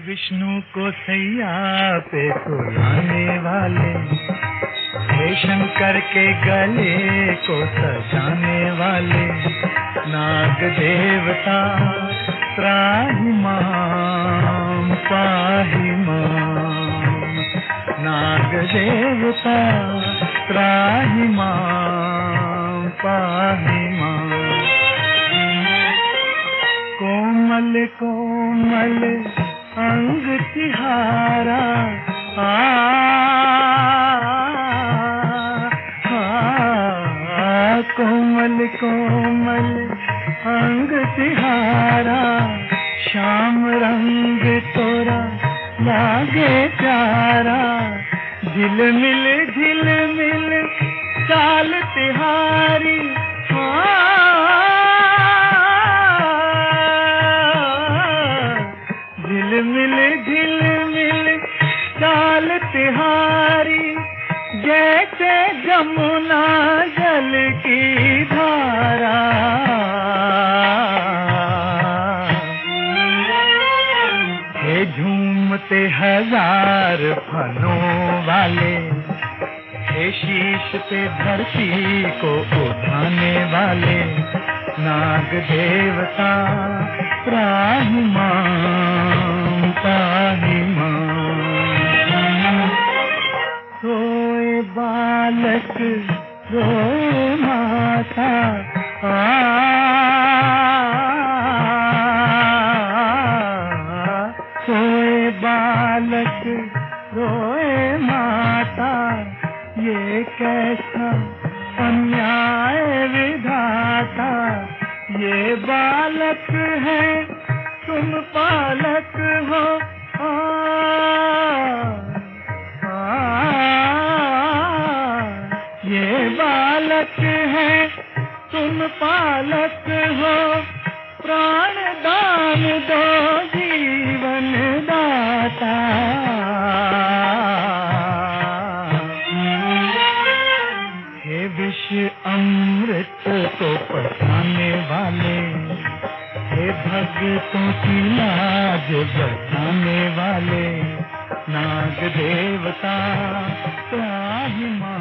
विष्णु को सैया पे सुलाने वाले, हे शंकर के गले को सजाने वाले, नाग देवता त्राहि माम पाहि माम, नाग देवता त्राहि माम पाहि माम। कोमल कोमल अंग तिहारा कोमल कोमल अंग तिहारा, श्याम रंग तोरा लागे प्यारा, झिलमिल चाल तिहारी, झिलमिल चाल तिहारी, जैसे जमुना जल की धारा। हे झूमते हजार फनों वाले, हे शीश पे धरती को उठाने वाले, नाग देवता त्राहि माम पाहि माम। सोए बालक रोए माता, सोए बालक रोए माता, ये कैसा अन्याय विधाता, ये बालक है तुम पालक हो, ये बालक है तुम पालक हो, प्राण दान दो जीवन दाता। हे विष अमृत को पचाने वाले, हे भक्तों की लाज बचाने वाले, नाग देवता त्राहि माम।